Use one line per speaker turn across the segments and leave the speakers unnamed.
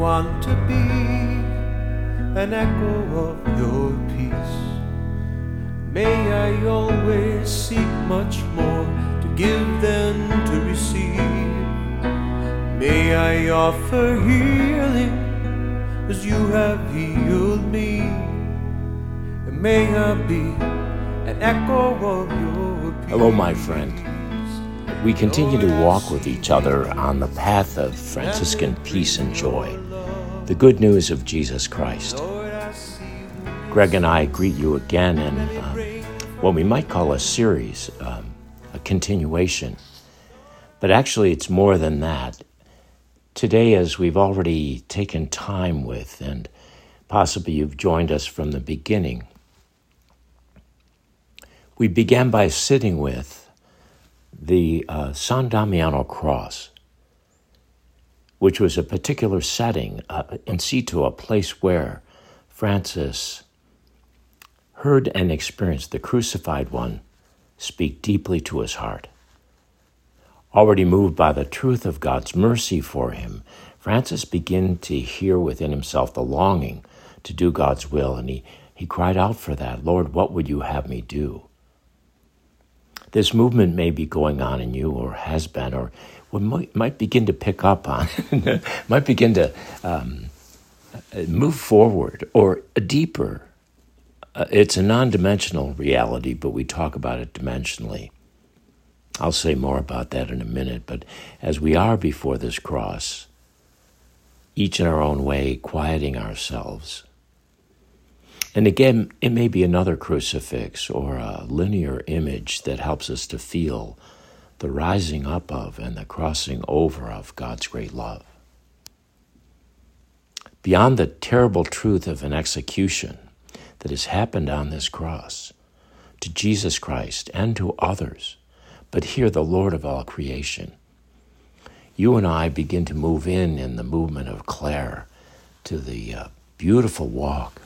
want to be an echo of your peace. May I always seek much more to give than to receive. May I offer healing as you have healed me. And may I be an echo of your peace.
Hello, my friend. We continue to walk with each other on the path of Franciscan peace and joy, the good news of Jesus Christ. Greg and I greet you again in what we might call a series, a continuation. But actually, it's more than that. Today, as we've already taken time with, and possibly you've joined us from the beginning, we began by sitting with the San Damiano cross, which was a particular setting, in situ, a place where Francis heard and experienced the crucified one speak deeply to his heart. Already moved by the truth of God's mercy for him, Francis began to hear within himself the longing to do God's will, and he cried out for that. Lord, what would you have me do? This movement may be going on in you, or has been, or might begin to pick up on, might begin to move forward or deeper. It's a non-dimensional reality, but we talk about it dimensionally. I'll say more about that in a minute, but as we are before this cross, each in our own way, quieting ourselves. And again, it may be another crucifix or a linear image that helps us to feel the rising up of and the crossing over of God's great love. Beyond the terrible truth of an execution that has happened on this cross, to Jesus Christ and to others, but here the Lord of all creation, you and I begin to move in the movement of Clare to the beautiful walk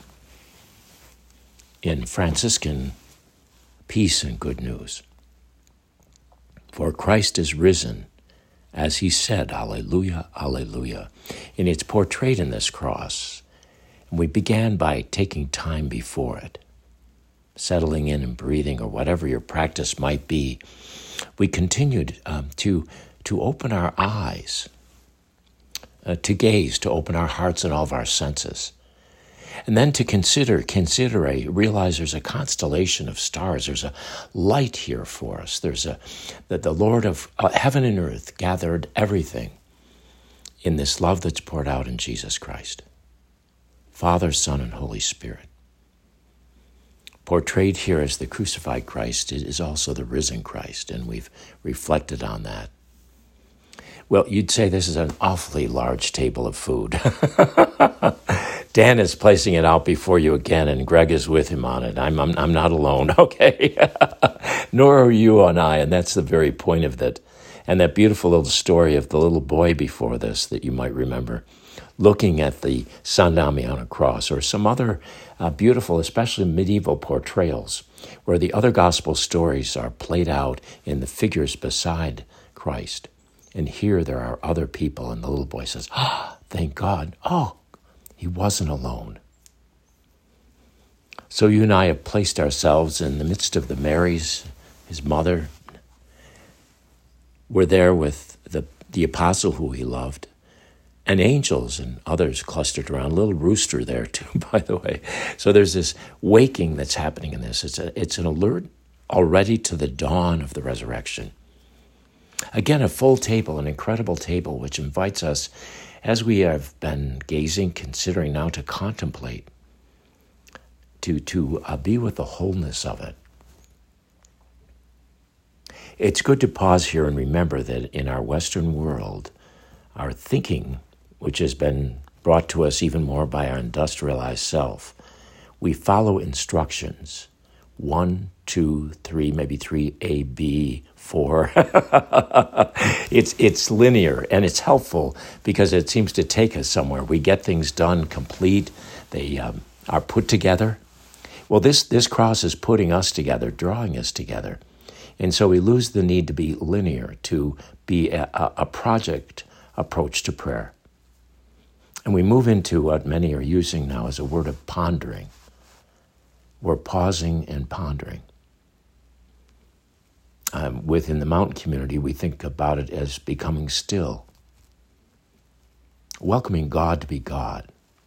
in Franciscan peace and good news. For Christ is risen, as he said, Alleluia, Alleluia. And it's portrayed in this cross. And we began by taking time before it, settling in and breathing, or whatever your practice might be. We continued to open our eyes, to gaze, to open our hearts and all of our senses. And then to realize there's a constellation of stars. There's a light here for us. That the Lord of heaven and earth gathered everything in this love that's poured out in Jesus Christ. Father, Son, and Holy Spirit. Portrayed here as the crucified Christ is also the risen Christ, and we've reflected on that. Well, you'd say this is an awfully large table of food. Dan is placing it out before you again, and Greg is with him on it. I'm not alone, okay? Nor are you and I, and that's the very point of that. And that beautiful little story of the little boy before this that you might remember, looking at the San Damiano cross, or some other beautiful, especially medieval portrayals, where the other gospel stories are played out in the figures beside Christ. And here there are other people, and the little boy says, thank God. Oh, he wasn't alone. So you and I have placed ourselves in the midst of the Marys, his mother. We're there with the apostle who he loved, and angels and others clustered around. A little rooster there too, by the way. So there's this waking that's happening in this. It's an alert already to the dawn of the resurrection. Again, a full table, an incredible table, which invites us, as we have been gazing, considering now, to contemplate, to be with the wholeness of it. It's good to pause here and remember that in our Western world, our thinking, which has been brought to us even more by our industrialized self, we follow instructions. 1, 2, 3, maybe 3, A, B, 4. It's linear, and it's helpful because it seems to take us somewhere. We get things done, complete. They are put together. Well, this cross is putting us together, drawing us together. And so we lose the need to be linear, to be a project approach to prayer. And we move into what many are using now as a word of pondering. We're pausing and pondering. Within the mountain community, we think about it as becoming still, welcoming God to be God,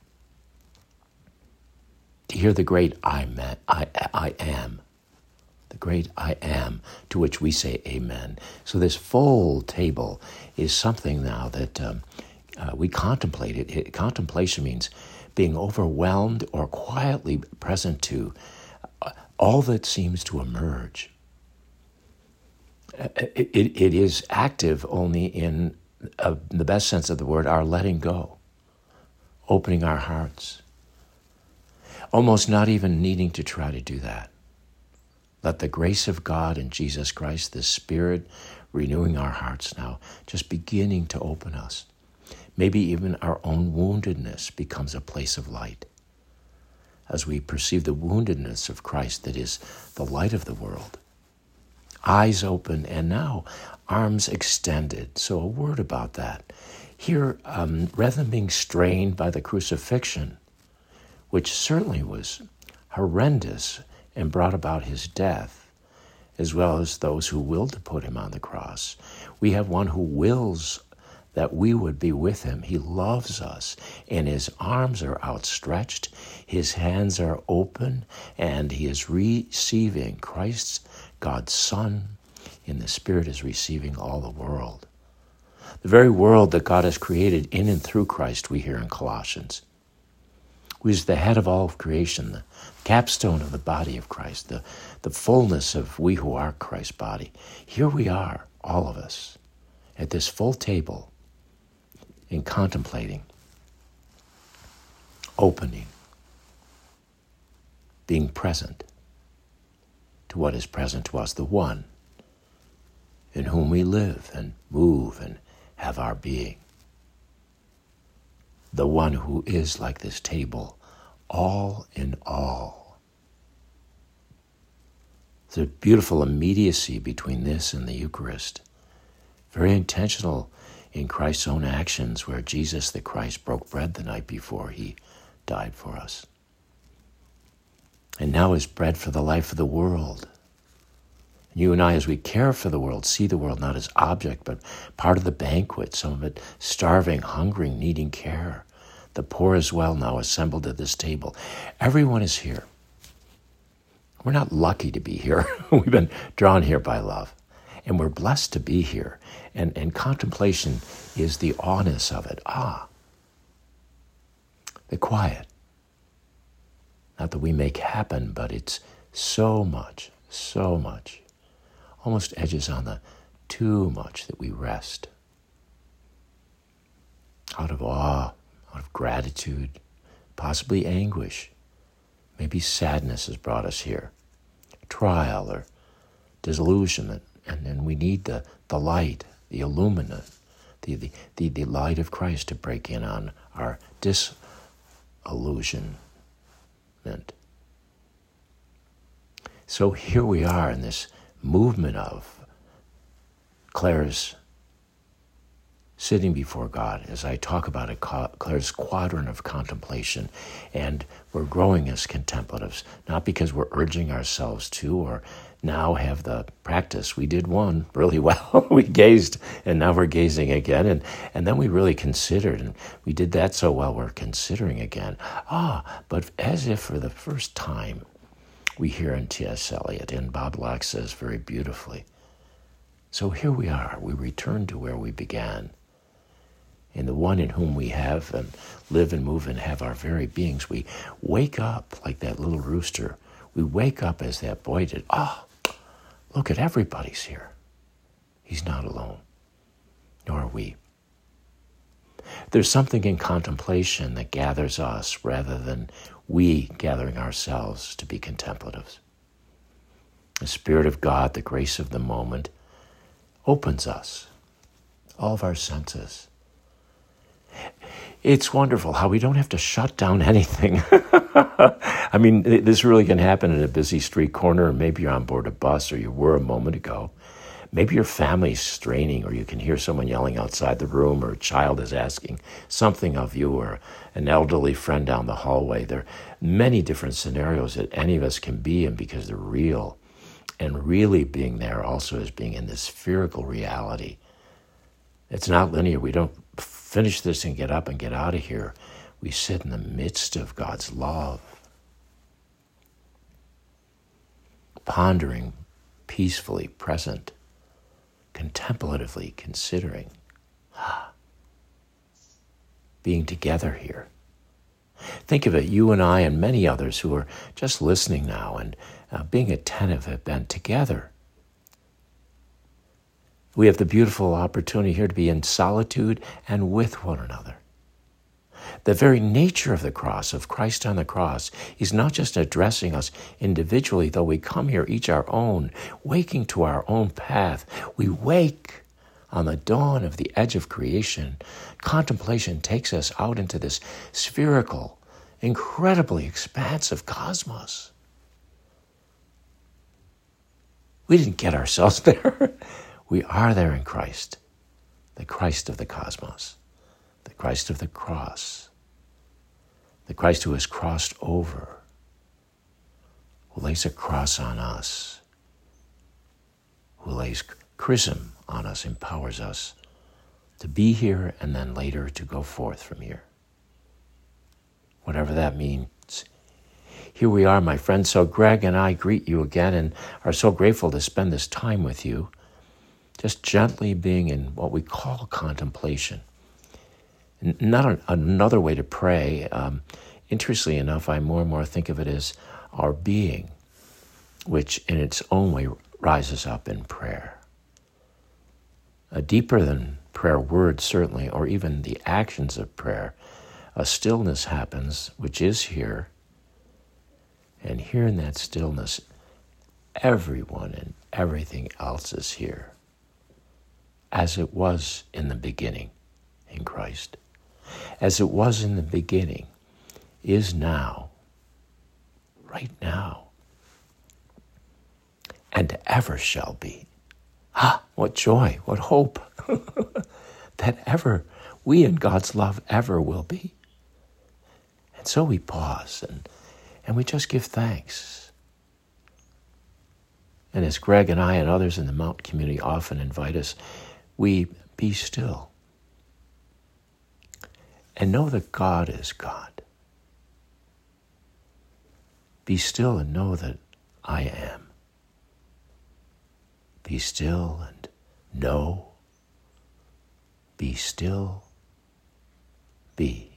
to hear the great I am, the great I am, to which we say amen. So this full table is something now that we contemplate. Contemplation means being overwhelmed or quietly present to all that seems to emerge. It is active only in the best sense of the word, our letting go, opening our hearts, almost not even needing to try to do that. Let the grace of God and Jesus Christ, the Spirit, renewing our hearts now, just beginning to open us. Maybe even our own woundedness becomes a place of light as we perceive the woundedness of Christ that is the light of the world. Eyes open, and now arms extended. So a word about that. Here, rather than being strained by the crucifixion, which certainly was horrendous and brought about his death, as well as those who willed to put him on the cross, we have one who wills that we would be with him. He loves us, and his arms are outstretched, his hands are open, and he is receiving Christ's, God's Son, in the Spirit is receiving all the world. The very world that God has created in and through Christ, we hear in Colossians, who is the head of all of creation, the capstone of the body of Christ, the fullness of we who are Christ's body. Here we are, all of us, at this full table, in contemplating, opening, being present to what is present to us, the one in whom we live and move and have our being. The one who is like this table, all in all. There's a beautiful immediacy between this and the Eucharist, very intentional in Christ's own actions, where Jesus the Christ broke bread the night before he died for us. And now is bread for the life of the world. You and I, as we care for the world, see the world not as object, but part of the banquet, some of it starving, hungering, needing care. The poor as well now assembled at this table. Everyone is here. We're not lucky to be here. We've been drawn here by love. And we're blessed to be here. And contemplation is the awness of it. The quiet. Not that we make happen, but it's so much, almost edges on the too much that we rest. Out of awe, out of gratitude, possibly anguish. Maybe sadness has brought us here. Trial or disillusionment. And then we need the light, the illuminant, the light of Christ to break in on our disillusionment. So here we are in this movement of Claire's sitting before God, as I talk about it, Claire's quadrant of contemplation, and we're growing as contemplatives, not because we're urging ourselves to or now have the practice. We did one really well. We gazed, and now we're gazing again, and then we really considered, and we did that so well we're considering again. But as if for the first time, we hear in T.S. Eliot, and Bob Locke says very beautifully. So here we are. We return to where we began. In the one in whom we have and live and move and have our very beings, we wake up like that little rooster. We wake up as that boy did. Look at everybody's here. He's not alone, nor are we. There's something in contemplation that gathers us rather than we gathering ourselves to be contemplatives. The Spirit of God, the grace of the moment, opens us, all of our senses. It's wonderful how we don't have to shut down anything. I mean, this really can happen in a busy street corner, or maybe you're on board a bus, or you were a moment ago. Maybe your family's straining, or you can hear someone yelling outside the room, or a child is asking something of you, or an elderly friend down the hallway. There are many different scenarios that any of us can be in because they're real. And really being there also is being in this spherical reality. It's not linear. We don't finish this and get up and get out of here. We sit in the midst of God's love, pondering, peacefully present, contemplatively considering, being together here. Think of it, you and I and many others who are just listening now and being attentive have been together. We have the beautiful opportunity here to be in solitude and with one another. The very nature of the cross, of Christ on the cross, is not just addressing us individually, though we come here each our own, waking to our own path. We wake on the dawn of the edge of creation. Contemplation takes us out into this spherical, incredibly expansive cosmos. We didn't get ourselves there. We are there in Christ, the Christ of the cosmos, the Christ of the cross, the Christ who has crossed over, who lays a cross on us, who lays chrism on us, empowers us to be here and then later to go forth from here. Whatever that means. Here we are, my friends. So Greg and I greet you again and are so grateful to spend this time with you, just gently being in what we call contemplation. Not another way to pray. Interestingly enough, I more and more think of it as our being, which in its own way rises up in prayer. Deeper than prayer words, certainly, or even the actions of prayer, a stillness happens, which is here. And here in that stillness, everyone and everything else is here, as it was in the beginning in Christ. As it was in the beginning, is now, right now, and ever shall be. What joy, what hope, that ever, we in God's love ever will be. And so we pause and we just give thanks. And as Greg and I and others in the Mount community often invite us, we be still and know that God is God. Be still and know that I am. Be still and know. Be still. Be.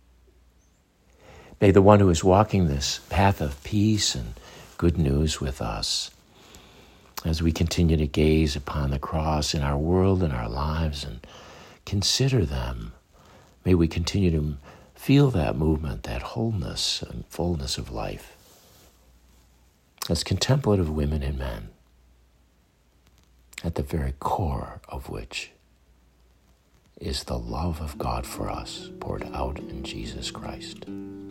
May the one who is walking this path of peace and good news with us, as we continue to gaze upon the cross in our world and our lives and consider them, may we continue to feel that movement, that wholeness and fullness of life as contemplative women and men, at the very core of which is the love of God for us poured out in Jesus Christ.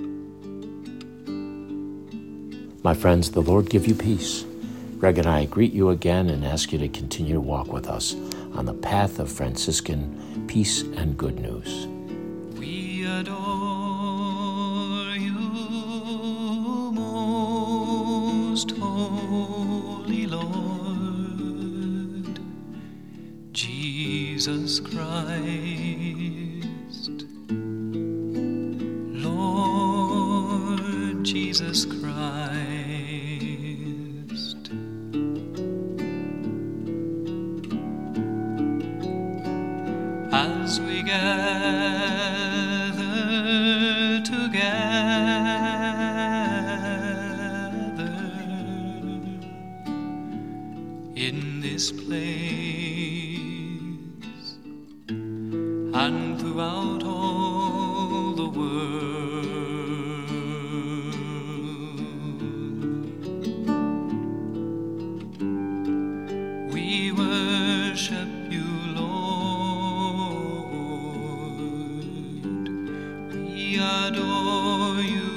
My friends, the Lord give you peace. Greg and I greet you again and ask you to continue to walk with us on the path of Franciscan peace and good news.
We adore you, most holy Lord, Jesus Christ, Lord Jesus Christ. As we gather together in this place and throughout all the world, we worship you, Lord. We adore you,